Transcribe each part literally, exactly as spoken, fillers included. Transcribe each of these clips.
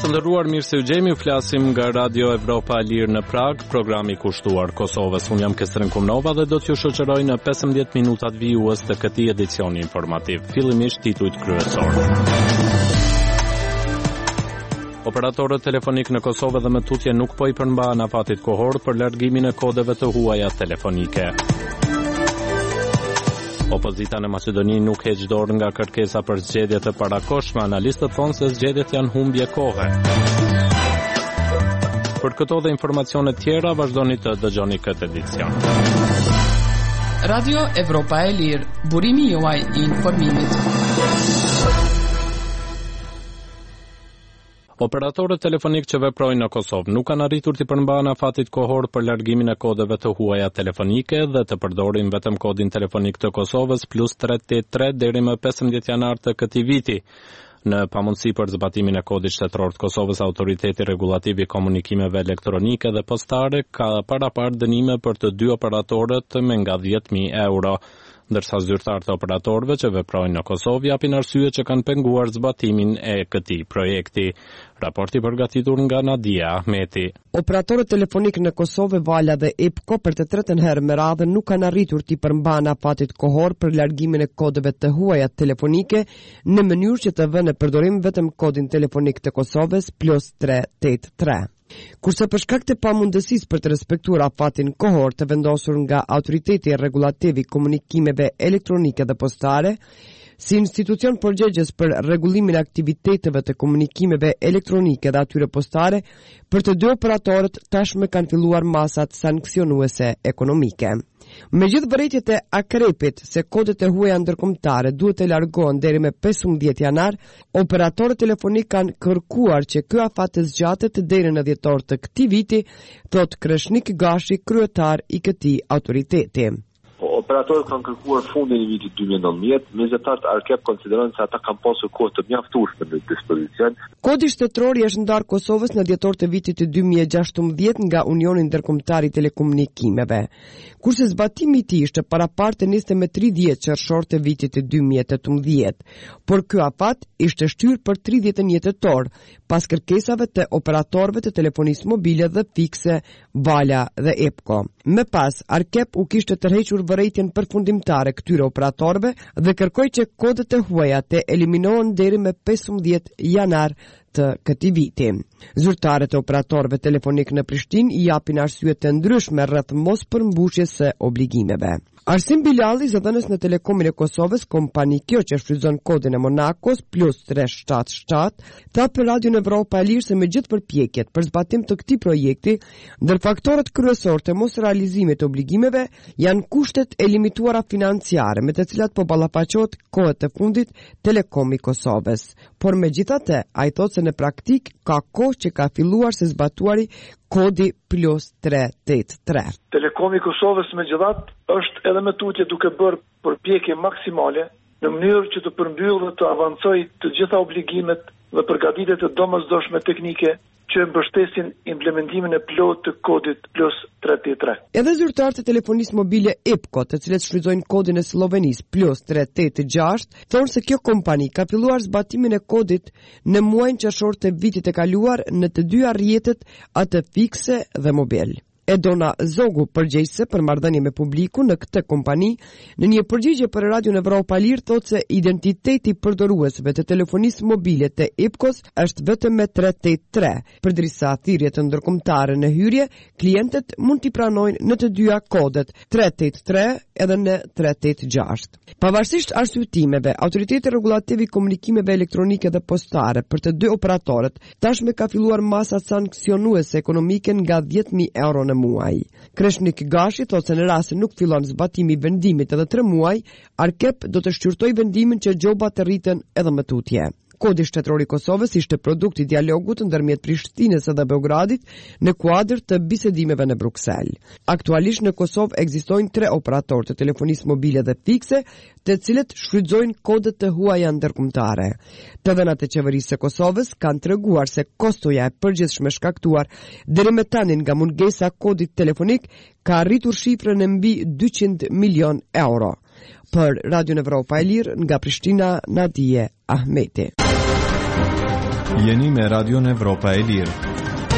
Të nderuar, mirë se u gjemi, flasim nga Radio Evropa e Lirë në Prag, programi i kushtuar Kosovës. Unë jam Kestrin Kumnova dhe do t'ju shoqëroj në pesëmbëdhjetë minutat vijues të këtij edicioni informativ. Fillimisht titujt kryesor. Operatorët telefonik në Kosovë dhe më tutje nuk po i përmbahen afatit kohor për largimin e kodeve të huaja telefonike. Opozita në Maqedoni nuk heq dorë nga kërkesa për zgjedhje të parakohshme, analistët thonë se zgjedhjet janë humbje kohe. Për këto dhe informacione tjera, vazhdoni të dëgjoni këtë edicion. Radio Evropa e Lirë, burimi juaj i informimit. Operatorët telefonik që veprojnë në Kosovë nuk kanë arritur të përmbahen afatit kohor për largimin e kodeve të huaja telefonike dhe të përdorin vetëm kodin telefonik të Kosovës plus tre tetëdhjetë tre deri më pesëmbëdhjetë janar të këtij viti. Në pamundësi për zbatimin e kodit shtetëror të Kosovës, Autoriteti Regulativ i Komunikimeve Elektronike dhe Postare ka parapar dënime për të dy operatorët me nga dhjetë mijë euro. Ndërsa zyrtarët e operatorëve që veprojnë në Kosovë japin arsye që kanë penguar zbatimin e këtij projekti. Raporti përgatitur nga Nadia Ahmeti. Operatorët telefonik në Kosovë, Vala dhe E P K O për të tretën herë me radhë nuk kanë arritur të përmbahen afatit kohor për largimin e kodeve të huaja telefonike në mënyrë që të vënë në përdorim vetëm kodin telefonik të Kosovës plus tre tetëdhjetë tre. Kurse për shkak të pamundësisë për të respektuar afatin kohor të vendosur nga Autoriteti Regulativ i Komunikimeve Elektronike dhe Postare, si institucion përgjegjës për rregullimin e aktiviteteve të komunikimeve elektronike dhe atyre postare, për të dy operatorët tashmë kanë filluar masat sankcionuese ekonomike. Megjithë vërejtjet e akrepit se kodet e huaja ndërkombëtare duhet të largohen deri me pesëmbëdhjetë janar, operatorët telefonik kanë kërkuar që ky afat të zgjatet deri në dhjetor të këtij viti, thot Kreshnik Gashi, kryetar i këtij autoriteti. Operatorët kanë kërkuar fundin e vitit dy mijë e nëntëmbëdhjetë, megjithatë Arkep konsideron se ata kanë pasur kohë të mjaftueshme në dispozicion. Kodi shtetëror i është ndarë Kosovës në dhjetor të vitit të dy mijë e gjashtëmbëdhjetë nga Unioni Ndërkombëtar i Telekomunikimeve, kurse zbatimi i tij ishte parapar të niste me tridhjetë qershor të vitit të dy mijë e tetëmbëdhjetë, por ky afat ishte shtyrë për tridhjetë e një tetor, pas kërkesave të operatorëve të telefonisë mobile dhe fikse, Vala dhe E P K O. Më pas, Arkep u kishte tërhequr vërejtjen përfundimtare këtyre operatorëve dhe kërkoi që kodet e huaja të eliminohen deri me pesëmbëdhjetë janar të këtij viti. Zyrtarët e operatorëve telefonik në Prishtinë i japin arsye të ndryshme rreth mos përmbushjes së obligimeve. Arsim Bilali, zëdhënës në Telekomin e Kosovës, kompani kjo që shfrytëzon kodin e Monakos plus tre shtatë shtatë, tha për Radio Evropa e Lirë se me gjithë përpjekjet për zbatim të këtij projekti, ndër faktorët kryesorë të mos realizimit të obligimeve janë kushtet e limituara financiare me të cilat po ballafaqohet kohët e fundit Telekomi i Kosovës. Por megjithatë, ai thotë se në praktik ka kohë që ka filluar se zbatuari kodi plus tre tetëdhjetë tre. Telekomi i Kosovës megjithatë është edhe me tutje duke bërë përpjekje maksimale në mënyrë që të përmbyllë dhe të avancojë të gjitha obligimet dhe përgatitjet e domosdoshme teknike që mbështesin implementimin e plot të kodit plus tre tetëdhjetë tre. Edhe zyrtarët e telefonisë mobile E P K O, të cilët shfrytëzojnë kodin e Slovenisë plus tre tetëdhjetë gjashtë, thonë se kjo kompani ka filluar zbatimin e kodit në muajin qershor të vitit të kaluar në të dyja rrjetet, atë fikse dhe mobil. Edona Zogu, përgjegjëse për marrëdhënie me publikun në këtë kompani, në një përgjigje për Radio Evropa e Lirë thotë se identiteti përdoruesve të telefonisë mobile të E P K O-s është vetëm me tre tetëdhjetë tre, përderisa thirrjet ndërkombëtare në hyrje, klientët mund t'i pranojnë në të dyja kodet, tre tetëdhjetë tre edhe në tre tetëdhjetë gjashtë. Pavarësisht arsyetimeve, Autoriteti Regulativ i Komunikimeve Elektronike dhe Postare për të dy operatorët tashmë ka filluar masa sankcionuese ekonomike nga dhjetë mijë euro në muaj. Kreshnik Gashi thotë se në rast se nuk fillon zbatimi i vendimit edhe tre muaj, Arkep do të shqyrtojë vendimin që gjobat të rriten edhe më tutje. Kodi shtetëror i Kosovës ishte produkt i dialogut ndërmjet Prishtinës dhe Beogradit në kuadër të bisedimeve në Bruksel. Aktualisht në Kosovë ekzistojnë tre operatorë të telefonisë mobile dhe fikse, të cilët shfrytëzojnë kodet të huaja ndërkombëtare. Të dhënat e qeverisë së Kosovës kanë treguar se kostoja e përgjithshme shkaktuar deri më tani nga mungesa kodit telefonik ka arritur shifrën e mbi dyqind milion euro. Për Radio Evropa e Lirë nga Prishtina, Nadije Ahmeti. Jeni me Radion Evropa e Lirë.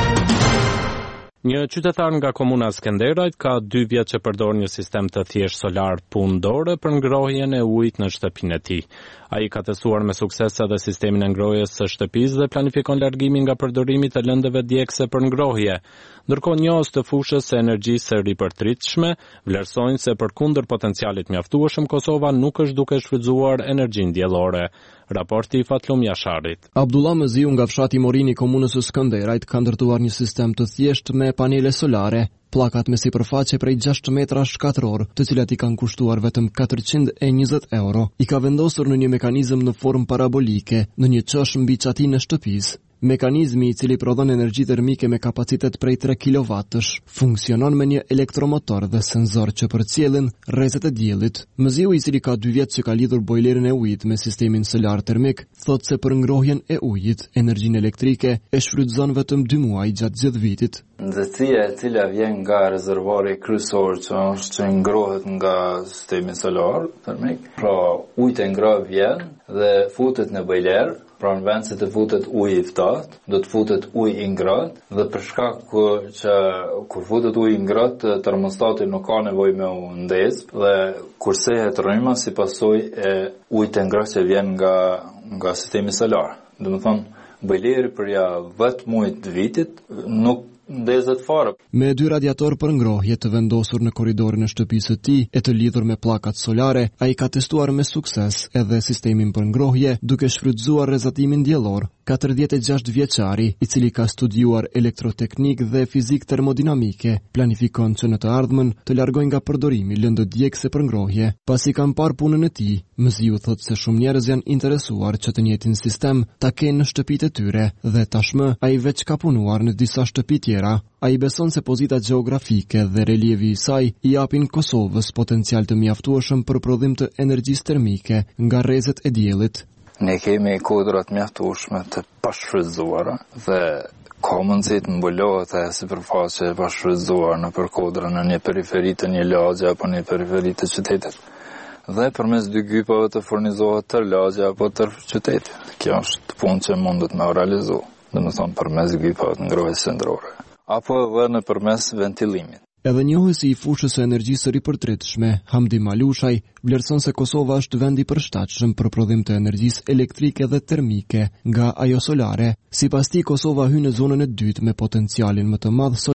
Një qytetar nga komuna Skenderajt ka dy vjet që përdor një sistem të thjesht solar punëdore për ngrohjen e ujit në shtëpinë e tij. Ai ka testuar me sukses edhe sistemin e ngrohjes së shtëpisë dhe planifikon largimin nga përdorimi të lëndëve djegëse për ngrohje. Ndërkohë njohës të fushës së energjisë së ripërtritshme vlerësojnë se përkundër potencialit mjaftueshëm Kosova nuk është duke shfrytzuar energjinë diellore. Raporti i Fatlum Jasharit. Abdullah Mëziu nga fshati Morini, komunës së Skënderajt, ka ndërtuar një sistem të thjeshtë me panele solare, pllakat me sipërfaqe prej gjashtë metra shkatror, të cilat i kanë kushtuar vetëm katërqind e njëzet euro. I ka vendosur në një mekanizëm në formë parabolike në një çosh mbi çatinë e shtëpisë. Mekanizmi, i cili prodhon energji termike me kapacitet prej tre kilovatësh, funksionon me një elektromotor dhe senzor që përcjellin rrezet e diellit. Mëziu, i cili ka dy vjet që ka lidhur bojlerin e ujit me sistemin solar termik, thotë se për ngrohjen e ujit, energjinë elektrike e shfrytëzon vetëm dy muaj gjatë gjithë vitit. Nxehtësia e cila vjen nga rezervuari kryesor që është që ngrohet nga sistemi solar termik, pra ujit e ngrohtë vjen dhe futet në bojler. Pra në vend se të futet ujë i ftohtë, do të futet ujë i ngrohtë dhe për shkak që kur futet ujë i ngrohtë, termostati nuk ka nevojë me u ndezë dhe kur sehet rryma si pasojë e ujit të ngrohtë që vjen nga nga sistemi solar. Do të thonë, bojleri për ja dhjetë muaj të vitit nuk ndezet fare. Me dy radiator për ngrohje të vendosur në korridorin e shtëpisë së tij e të lidhur me pllakat solare, ai ka testuar me sukses edhe sistemin për ngrohje duke shfrytzuar rrezatimin diellor. katërdhjetë e gjashtë vjeçari, i cili ka studiuar elektroteknik dhe fizik termodinamike, planifikon që në të ardhmen të largojë nga përdorimi lëndë djegëse për ngrohje. Pasi kanë parë punën e tij, Mëziu thotë se shumë njerëz janë interesuar që të njëjtin sistem ta kenë në shtëpitë e tyre dhe tashmë ai veç ka punuar në disa shtëpi tjera. Ai beson se pozita gjeografike dhe relievi i saj i japin Kosovës potencial të mjaftueshëm për prodhim të energjisë termike nga rrezet e diellit. Ne kemi kodrat mjaftueshme të pashfrytzuara dhe ka mundësi të mbulohet e sipërfaqe e pashfrytzuar në përkodra në një periferi të një lagje apo një periferi të qytetit. Dhe përmes dy gypave të furnizohet tër lagja apo tër qyteti. Kjo është punë që mundet me realizu, dhe më thonë përmes gypave të ngrohjes qendrore, apo edhe në përmes ventilimit. Edhe njohësi i fushës së energjisë së ripërtritshme, Hamdi Malushaj, vlerëson se Kosova është vend i përshtatshëm për prodhim të energjisë elektrike dhe termike nga ajo solare. Sipas tij, Kosova hyn në zonën e dytë me potencialin më të madh